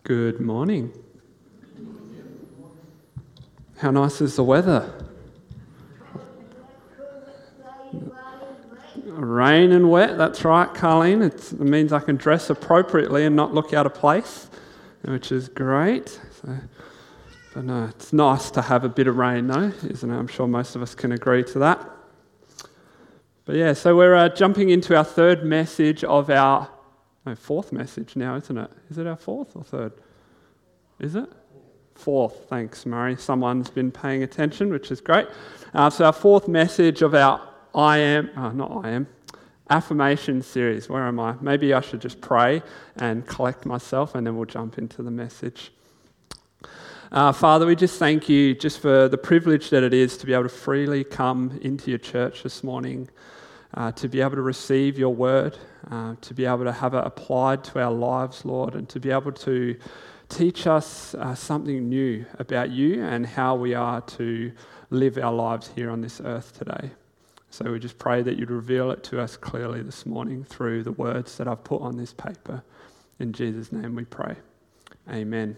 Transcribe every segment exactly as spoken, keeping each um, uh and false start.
Good morning. How nice is the weather? Rain and wet, that's right, Carleen. It's, it means I can dress appropriately and not look out of place, which is great. So, but no, it's nice to have a bit of rain though, isn't it? I'm sure most of us can agree to that. But yeah, so we're uh, jumping into our third message of our, no, fourth message now, isn't it? Is it our fourth or third? Is it? Fourth, thanks, Murray. Someone's been paying attention, which is great. Uh, so our fourth message of our I am, oh, not I am, affirmation series. Where am I? Maybe I should just pray and collect myself and then we'll jump into the message. Uh, Father, we just thank you just for the privilege that it is to be able to freely come into your church this morning, uh, to be able to receive your word, uh, to be able to have it applied to our lives, Lord, and to be able to teach us uh, something new about you and how we are to live our lives here on this earth today. So we just pray that you'd reveal it to us clearly this morning through the words that I've put on this paper. In Jesus' name we pray. Amen.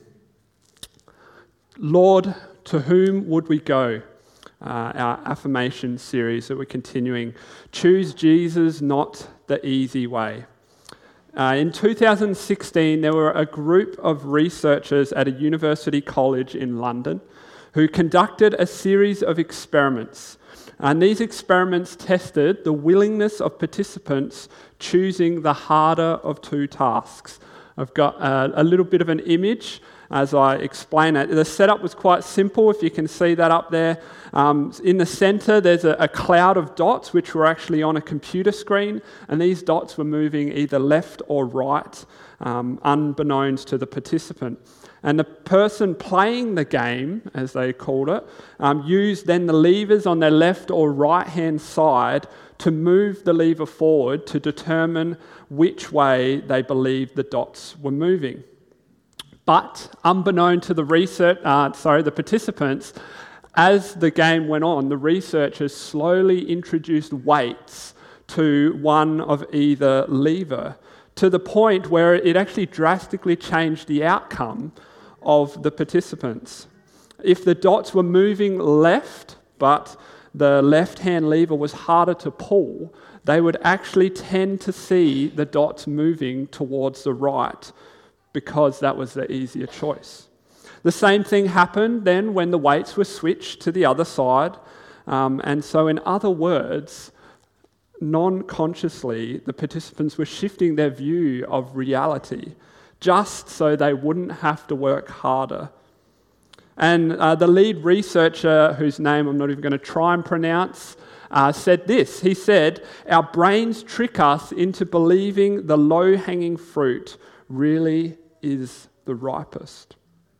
Lord, to whom would we go? Uh, our affirmation series that we're continuing. Choose Jesus, not the easy way. Uh, in two thousand sixteen, there were a group of researchers at a university college in London who conducted a series of experiments. And these experiments tested the willingness of participants choosing the harder of two tasks. I've got a, a little bit of an image as I explain it. The setup was quite simple, if you can see that up there. Um, in the centre, there's a, a cloud of dots which were actually on a computer screen, and these dots were moving either left or right, um, unbeknownst to the participant. And the person playing the game, as they called it, um, used then the levers on their left or right-hand side to move the lever forward to determine which way they believed the dots were moving. But unbeknown to the research, uh, sorry, the participants, as the game went on, the researchers slowly introduced weights to one of either lever, to the point where it actually drastically changed the outcome of the participants. If the dots were moving left, but the left-hand lever was harder to pull, they would actually tend to see the dots moving towards the right because that was the easier choice. The same thing happened then when the weights were switched to the other side. Um, and so in other words, non-consciously, the participants were shifting their view of reality just so they wouldn't have to work harder. And uh, the lead researcher, whose name I'm not even going to try and pronounce, uh, said this. He said, "Our brains trick us into believing the low-hanging fruit really is the ripest."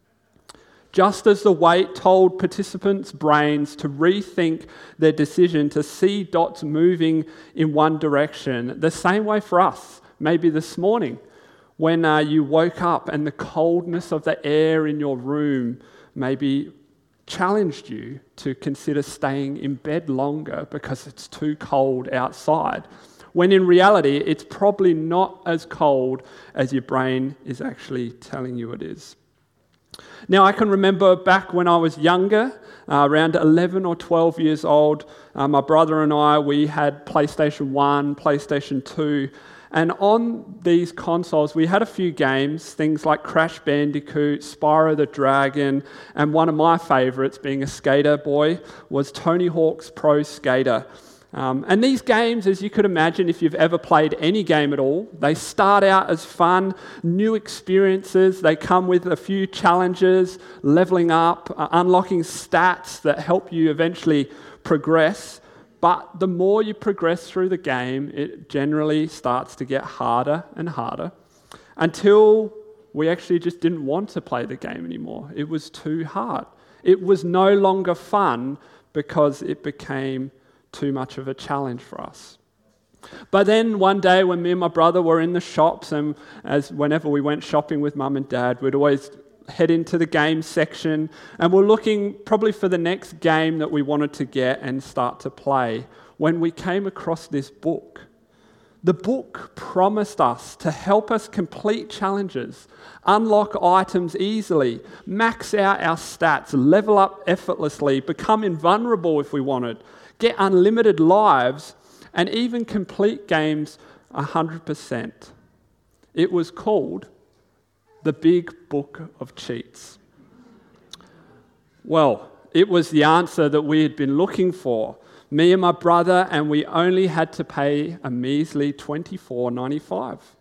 Just as the weight told participants' brains to rethink their decision to see dots moving in one direction, the same way for us, maybe this morning, when uh, you woke up and the coldness of the air in your room maybe challenged you to consider staying in bed longer because it's too cold outside, when in reality it's probably not as cold as your brain is actually telling you it is. Now, I can remember back when I was younger, uh, around eleven or twelve years old, uh, my brother and I, we had PlayStation one, PlayStation two, and on these consoles we had a few games, things like Crash Bandicoot, Spyro the Dragon, and one of my favourites, being a skater boy, was Tony Hawk's Pro Skater. Um, and these games, as you could imagine, if you've ever played any game at all, they start out as fun, new experiences. They come with a few challenges, leveling up, uh, unlocking stats that help you eventually progress. But the more you progress through the game, it generally starts to get harder and harder until we actually just didn't want to play the game anymore. It was too hard. It was no longer fun because it became too much of a challenge for us. But then one day when me and my brother were in the shops, and as whenever we went shopping with mum and dad, we'd always head into the game section and we're looking probably for the next game that we wanted to get and start to play, when we came across this book. The book promised us to help us complete challenges, unlock items easily, max out our stats, level up effortlessly, become invulnerable if we wanted, get unlimited lives, and even complete games one hundred percent. It was called the Big Book of Cheats. Well, it was the answer that we had been looking for. Me and my brother, and we only had to pay a measly twenty-four dollars and ninety-five cents.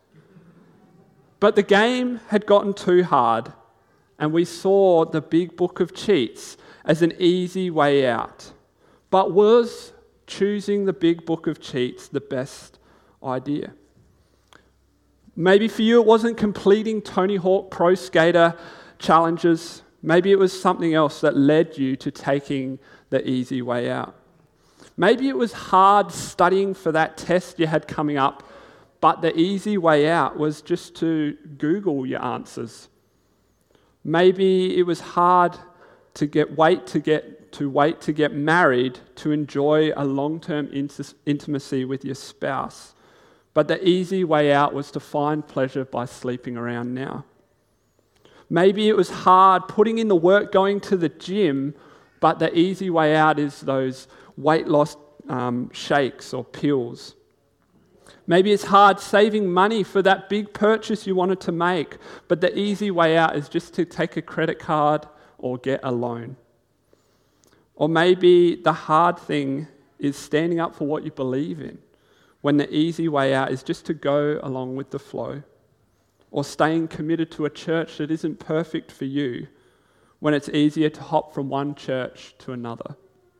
But the game had gotten too hard, and we saw the Big Book of Cheats as an easy way out. But was choosing the Big Book of Cheats the best idea? Maybe for you it wasn't completing Tony Hawk Pro Skater challenges. Maybe it was something else that led you to taking the easy way out. Maybe it was hard studying for that test you had coming up, but the easy way out was just to Google your answers. Maybe it was hard to get wait to get to wait to get married to enjoy a long-term int- intimacy with your spouse, but the easy way out was to find pleasure by sleeping around now. Maybe it was hard putting in the work going to the gym, but the easy way out is those weight loss um, shakes or pills. Maybe it's hard saving money for that big purchase you wanted to make, but the easy way out is just to take a credit card or get a loan. Or maybe the hard thing is standing up for what you believe in, when the easy way out is just to go along with the flow. Or staying committed to a church that isn't perfect for you, when it's easier to hop from one church to another.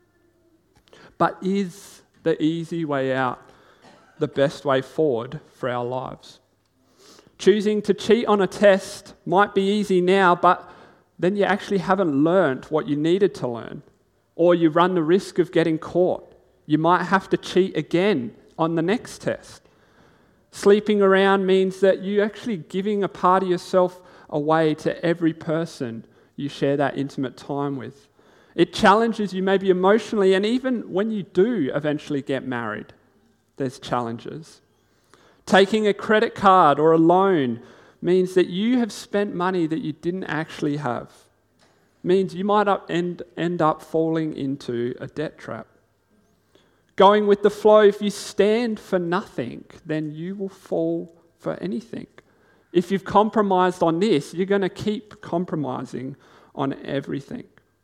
But is the easy way out the best way forward for our lives? Choosing to cheat on a test might be easy now, but then you actually haven't learned what you needed to learn, or you run the risk of getting caught. You might have to cheat again on the next test. Sleeping around means that you're actually giving a part of yourself away to every person you share that intimate time with. It challenges you maybe emotionally, and even when you do eventually get married, there's challenges. Taking a credit card or a loan means that you have spent money that you didn't actually have. Means you might up end, end up falling into a debt trap. Going with the flow, if you stand for nothing, then you will fall for anything. If you've compromised on this, you're going to keep compromising on everything.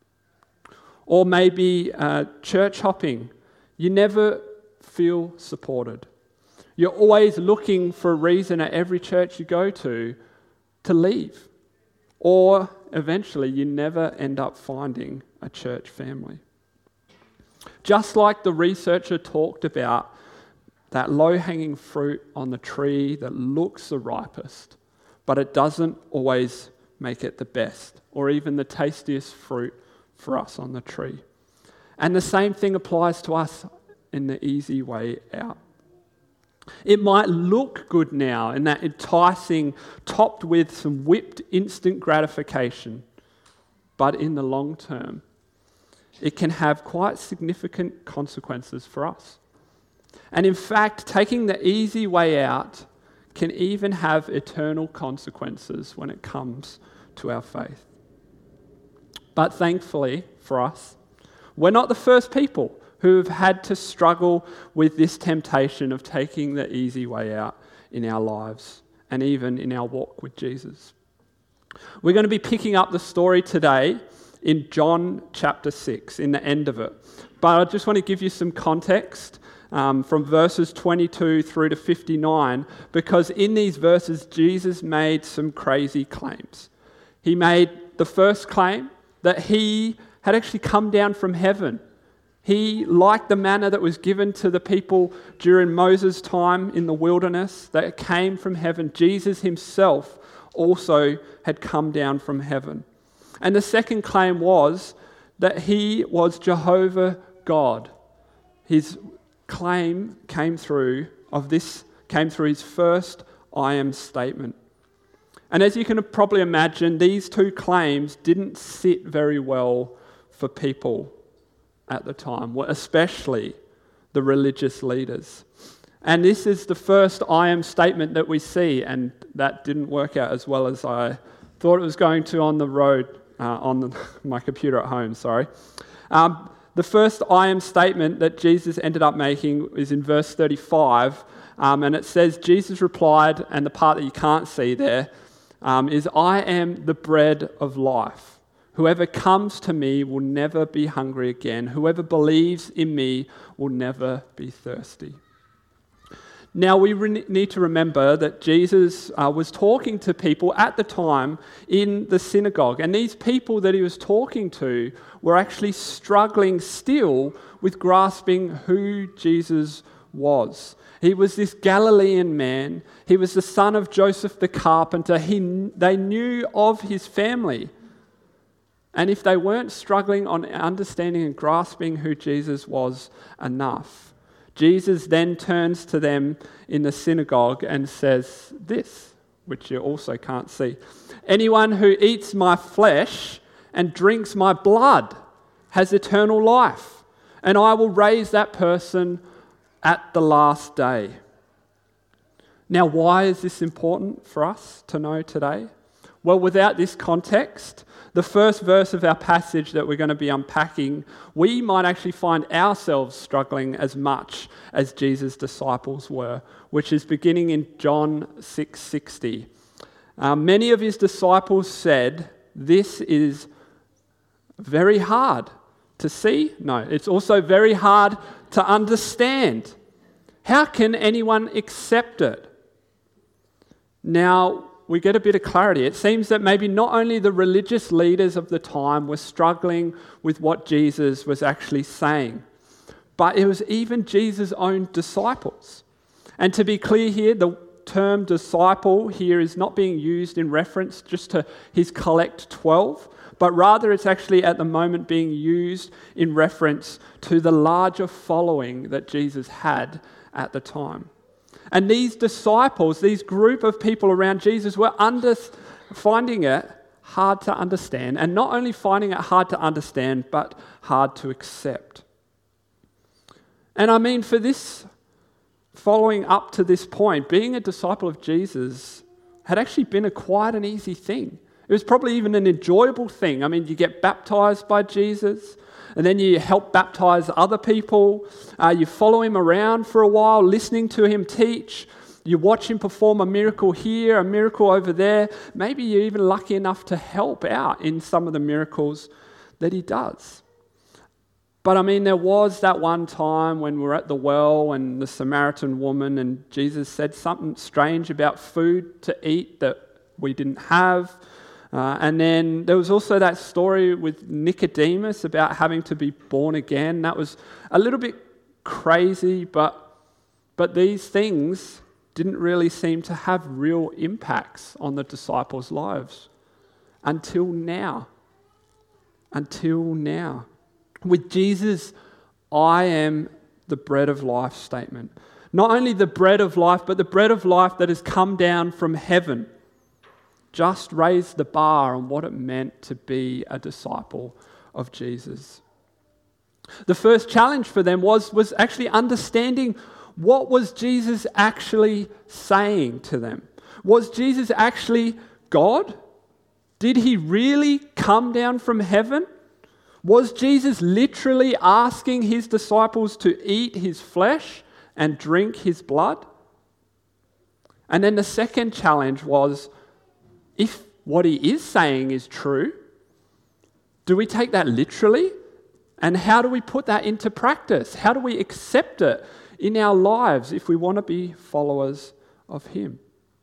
Or maybe uh, church hopping. You never feel supported. You're always looking for a reason at every church you go to to leave. Or eventually you never end up finding a church family. Just like the researcher talked about, that low-hanging fruit on the tree that looks the ripest, but it doesn't always make it the best, or even the tastiest fruit for us on the tree. And the same thing applies to us in the easy way out. It might look good now in that enticing, topped with some whipped instant gratification, but in the long term, it can have quite significant consequences for us. And in fact, taking the easy way out can even have eternal consequences when it comes to our faith. But thankfully for us, we're not the first people who have had to struggle with this temptation of taking the easy way out in our lives and even in our walk with Jesus. We're going to be picking up the story today in John chapter six, in the end of it. But I just want to give you some context um, from verses twenty-two through to fifty-nine, because in these verses, Jesus made some crazy claims. He made the first claim that he had actually come down from heaven. He, like the manna that was given to the people during Moses' time in the wilderness, that came from heaven, Jesus himself also had come down from heaven. And the second claim was that he was Jehovah God. His claim came through of this came through his first I am statement. And as you can probably imagine, these two claims didn't sit very well for people at the time, especially the religious leaders. And this is the first I am statement that we see, and that didn't work out as well as I thought it was going to on the road, uh, on the, my computer at home, sorry. Um, the first I am statement that Jesus ended up making is in verse thirty-five, um, and it says, Jesus replied, and the part that you can't see there, um, is, I am the bread of life. Whoever comes to me will never be hungry again. Whoever believes in me will never be thirsty. Now, we re- need to remember that Jesus uh, was talking to people at the time in the synagogue, and these people that he was talking to were actually struggling still with grasping who Jesus was. He was this Galilean man. He was the son of Joseph the carpenter. He, they knew of his family. And if they weren't struggling on understanding and grasping who Jesus was enough, Jesus then turns to them in the synagogue and says this, which you also can't see. Anyone who eats my flesh and drinks my blood has eternal life, and I will raise that person at the last day. Now, why is this important for us to know today? Well, without this context, the first verse of our passage that we're going to be unpacking, we might actually find ourselves struggling as much as Jesus' disciples were, which is beginning in John six sixty. Um, many of his disciples said, this is very hard to see. No, it's also very hard to understand. How can anyone accept it? Now, we get a bit of clarity. It seems that maybe not only the religious leaders of the time were struggling with what Jesus was actually saying, but it was even Jesus' own disciples. And to be clear here, the term disciple here is not being used in reference just to his collect twelve, but rather it's actually at the moment being used in reference to the larger following that Jesus had at the time. And these disciples, these group of people around Jesus, were under, finding it hard to understand. And not only finding it hard to understand, but hard to accept. And I mean, for this, following up to this point, being a disciple of Jesus had actually been a quite an easy thing. It was probably even an enjoyable thing. I mean, you get baptized by Jesus, and then you help baptize other people. Uh, you follow him around for a while, listening to him teach. You watch him perform a miracle here, a miracle over there. Maybe you're even lucky enough to help out in some of the miracles that he does. But I mean, there was that one time when we were at the well and the Samaritan woman, and Jesus said something strange about food to eat that we didn't have. Uh, and then there was also that story with Nicodemus about having to be born again. That was a little bit crazy, but but these things didn't really seem to have real impacts on the disciples' lives until now. Until now. With Jesus, I am the bread of life statement. Not only the bread of life, but the bread of life that has come down from heaven. Just raised the bar on what it meant to be a disciple of Jesus. The first challenge for them was, was actually understanding what was Jesus actually saying to them. Was Jesus actually God? Did he really come down from heaven? Was Jesus literally asking his disciples to eat his flesh and drink his blood? And then the second challenge was, if what he is saying is true, do we take that literally? And how do we put that into practice? How do we accept it in our lives if we want to be followers of him?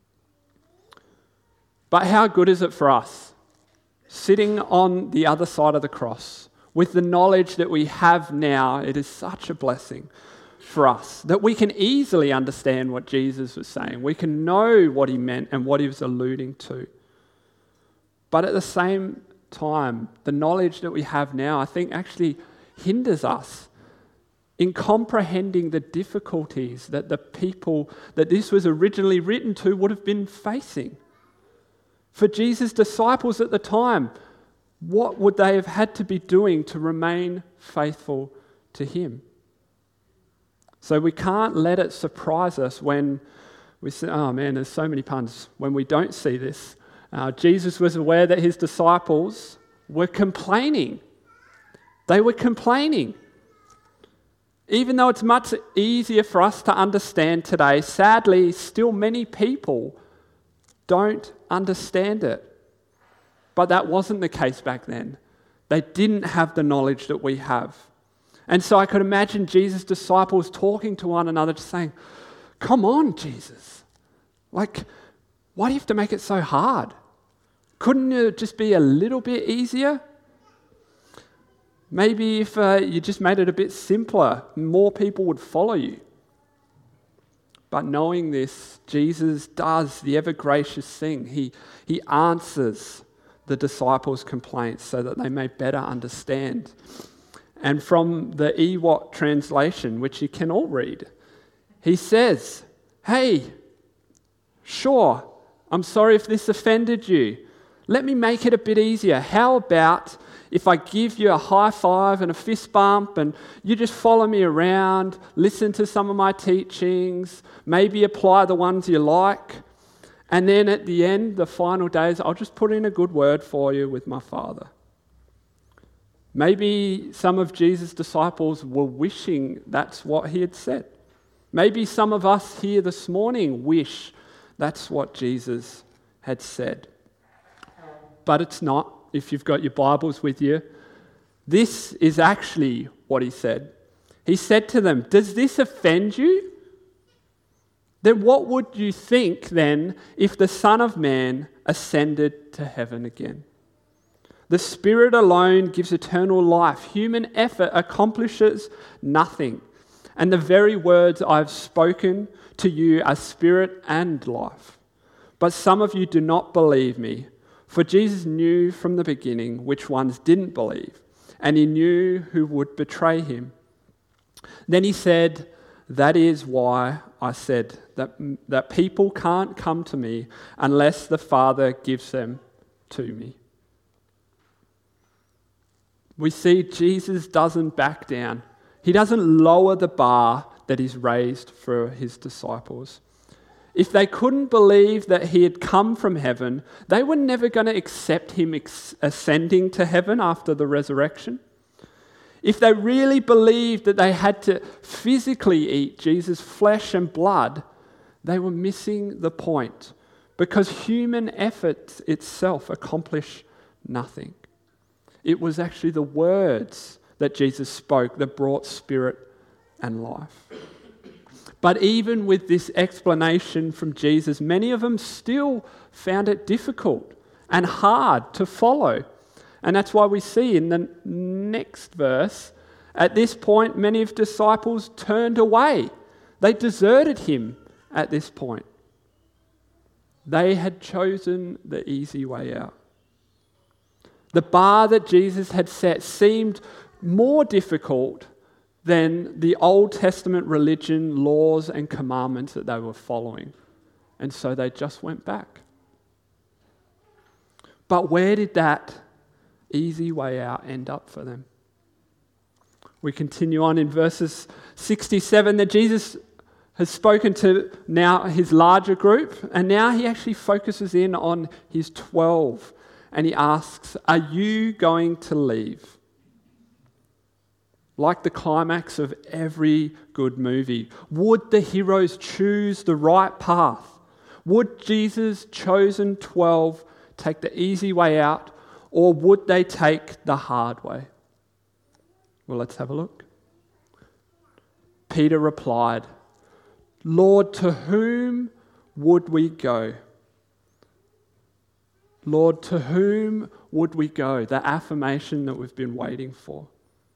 But how good is it for us, sitting on the other side of the cross, with the knowledge that we have now? It is such a blessing for us that we can easily understand what Jesus was saying. We can know what he meant and what he was alluding to. But at the same time, the knowledge that we have now, I think, actually hinders us in comprehending the difficulties that the people that this was originally written to would have been facing. For Jesus' disciples at the time, what would they have had to be doing to remain faithful to him? So we can't let it surprise us when we say, oh man, there's so many puns, when we don't see this. Uh, Jesus was aware that his disciples were complaining. They were complaining. Even though it's much easier for us to understand today, sadly, still many people don't understand it. But that wasn't the case back then. They didn't have the knowledge that we have. And so I could imagine Jesus' disciples talking to one another, just saying, come on, Jesus. Like, why do you have to make it so hard? Couldn't it just be a little bit easier? Maybe if uh, you just made it a bit simpler, more people would follow you. But knowing this, Jesus does the ever-gracious thing. He, he answers the disciples' complaints so that they may better understand. And from the E W A T translation, which you can all read, he says, hey, sure, I'm sorry if this offended you. Let me make it a bit easier. How about if I give you a high five and a fist bump and you just follow me around, listen to some of my teachings, maybe apply the ones you like, and then at the end, the final days, I'll just put in a good word for you with my Father. Maybe some of Jesus' disciples were wishing that's what he had said. Maybe some of us here this morning wish that's what Jesus had said. But it's not, if you've got your Bibles with you. This is actually what he said. He said to them, does this offend you? Then what would you think then if the Son of Man ascended to heaven again? The Spirit alone gives eternal life. Human effort accomplishes nothing. And the very words I've spoken to you are spirit and life. But some of you do not believe me. For Jesus knew from the beginning which ones didn't believe, and he knew who would betray him. Then he said, that is why I said that, that people can't come to me unless the Father gives them to me. We see Jesus doesn't back down. He doesn't lower the bar that he's raised for his disciples. If they couldn't believe that he had come from heaven, they were never going to accept him ex- ascending to heaven after the resurrection. If they really believed that they had to physically eat Jesus' flesh and blood, they were missing the point, because human effort itself accomplished nothing. It was actually the words that Jesus spoke that brought spirit and life. But even with this explanation from Jesus, many of them still found it difficult and hard to follow. And that's why we see in the next verse, at this point, many of the disciples turned away. They deserted him at this point. They had chosen the easy way out. The bar that Jesus had set seemed more difficult than the Old Testament religion, laws and commandments that they were following. And so they just went back. But where did that easy way out end up for them? We continue on in verses sixty-seven that Jesus has spoken to now his larger group, and now he actually focuses in on his twelve, and he asks, are you going to leave? Like the climax of every good movie, would the heroes choose the right path? Would Jesus' chosen twelve take the easy way out, or would they take the hard way? Well, let's have a look. Peter replied, Lord, to whom would we go? Lord, to whom would we go? The affirmation that we've been waiting for.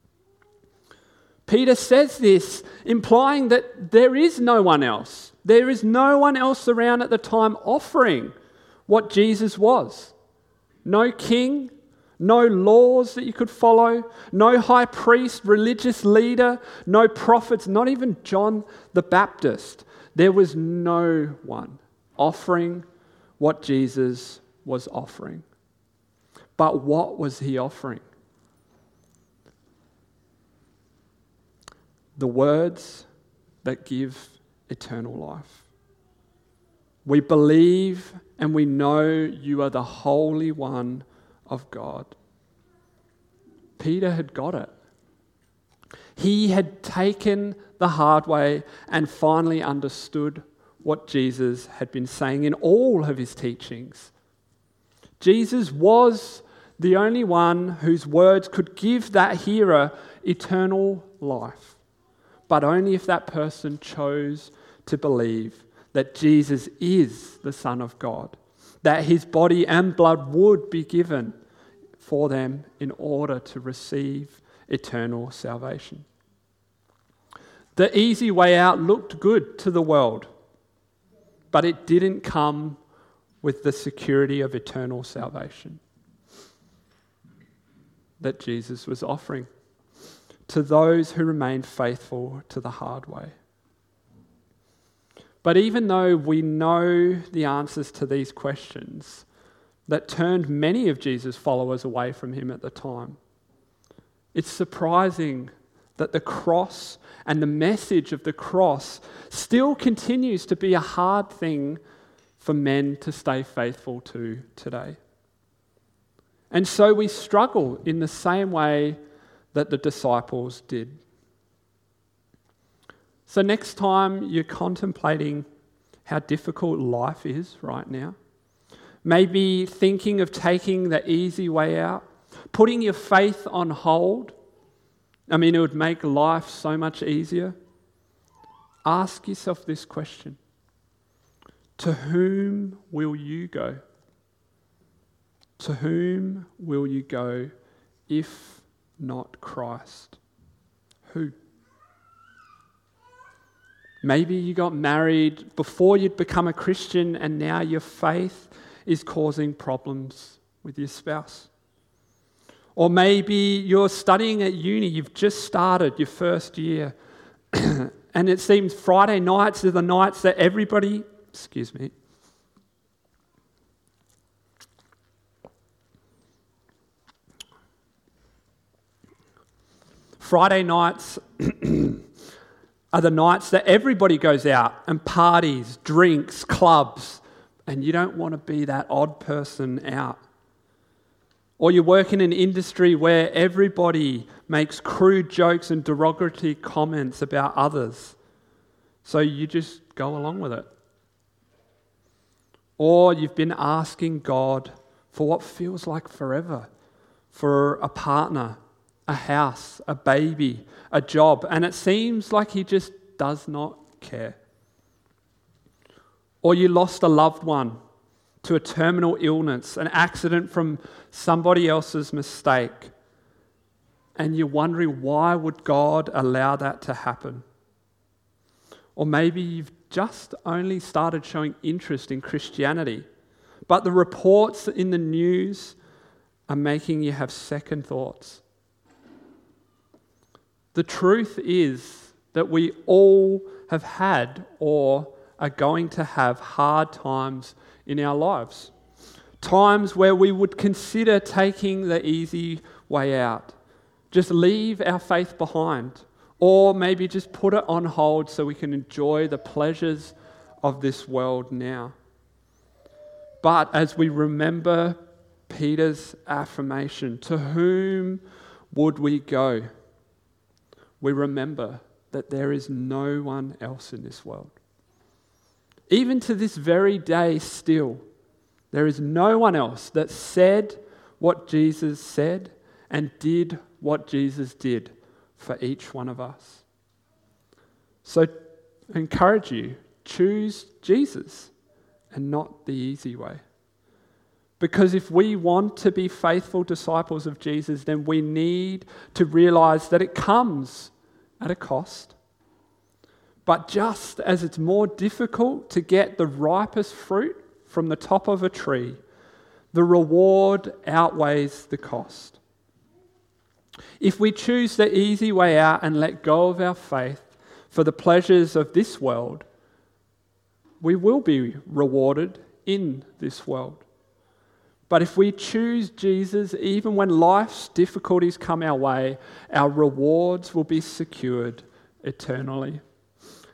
Peter says this, implying that there is no one else. There is no one else around at the time offering what Jesus was. No king, no laws that you could follow, no high priest, religious leader, no prophets, not even John the Baptist. There was no one offering what Jesus was offering. But what was he offering? The words, that give eternal life. We believe and we know you are the Holy One of God. Peter had got it. He had taken the hard way and finally understood what Jesus had been saying in all of his teachings. Jesus was the only one whose words could give that hearer eternal life, but only if that person chose to believe that Jesus is the Son of God, that his body and blood would be given for them in order to receive eternal salvation. The easy way out looked good to the world, but it didn't come with the security of eternal salvation that Jesus was offering to those who remained faithful to the hard way. But even though we know the answers to these questions that turned many of Jesus' followers away from him at the time, it's surprising that the cross and the message of the cross still continues to be a hard thing for men to stay faithful to today. And so we struggle in the same way that the disciples did. So next time you're contemplating how difficult life is right now, maybe thinking of taking the easy way out, putting your faith on hold, I mean, it would make life so much easier. Ask yourself this question: to whom will you go? To whom will you go if not Christ? Who? Maybe you got married before you'd become a Christian and now your faith is causing problems with your spouse. Or maybe you're studying at uni, you've just started your first year, and it seems Friday nights are the nights that everybody, excuse me, Friday nights are the nights that everybody goes out and parties, drinks, clubs, and you don't want to be that odd person out. Or you work in an industry where everybody makes crude jokes and derogatory comments about others, so you just go along with it. Or you've been asking God for what feels like forever, for a partner, a house, a baby, a job, and it seems like he just does not care. Or you lost a loved one to a terminal illness, an accident from somebody else's mistake, and you're wondering, why would God allow that to happen? Or maybe you've just only started showing interest in Christianity, but the reports in the news are making you have second thoughts. The truth is that we all have had or are going to have hard times in our lives. Times where we would consider taking the easy way out. Just leave our faith behind. Or maybe just put it on hold so we can enjoy the pleasures of this world now. But as we remember Peter's affirmation, to whom would we go? We remember that there is no one else in this world. Even to this very day still, there is no one else that said what Jesus said and did what Jesus did for each one of us. So I encourage you, choose Jesus and not the easy way. Because if we want to be faithful disciples of Jesus, then we need to realize that it comes at a cost. But just as it's more difficult to get the ripest fruit from the top of a tree, the reward outweighs the cost. If we choose the easy way out and let go of our faith for the pleasures of this world, we will be rewarded in this world. But if we choose Jesus, even when life's difficulties come our way, our rewards will be secured eternally.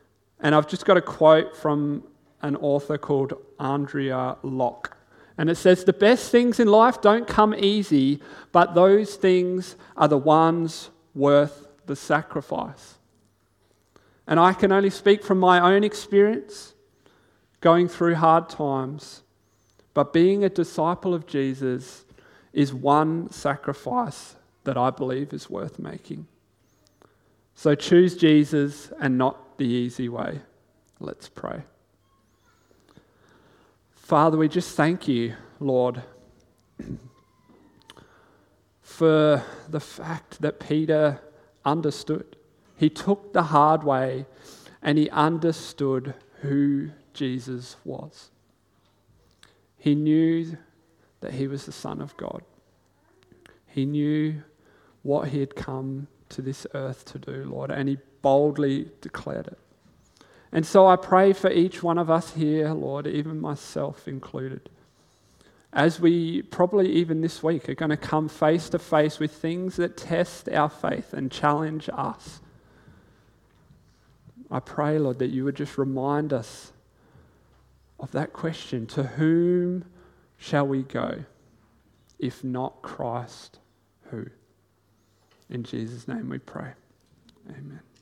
And I've just got a quote from an author called Andrea Locke. And it says, the best things in life don't come easy, but those things are the ones worth the sacrifice. And I can only speak from my own experience, going through hard times, but being a disciple of Jesus is one sacrifice that I believe is worth making. So choose Jesus and not the easy way. Let's pray. Father, we just thank you, Lord, for the fact that Peter understood. He took the hard way and he understood who Jesus was. He knew that he was the Son of God. He knew what he had come to this earth to do, Lord, and he boldly declared it. And so I pray for each one of us here, Lord, even myself included, as we probably even this week are going to come face to face with things that test our faith and challenge us. I pray, Lord, that you would just remind us of that question, to whom shall we go, if not Christ, who? In Jesus' name we pray. Amen.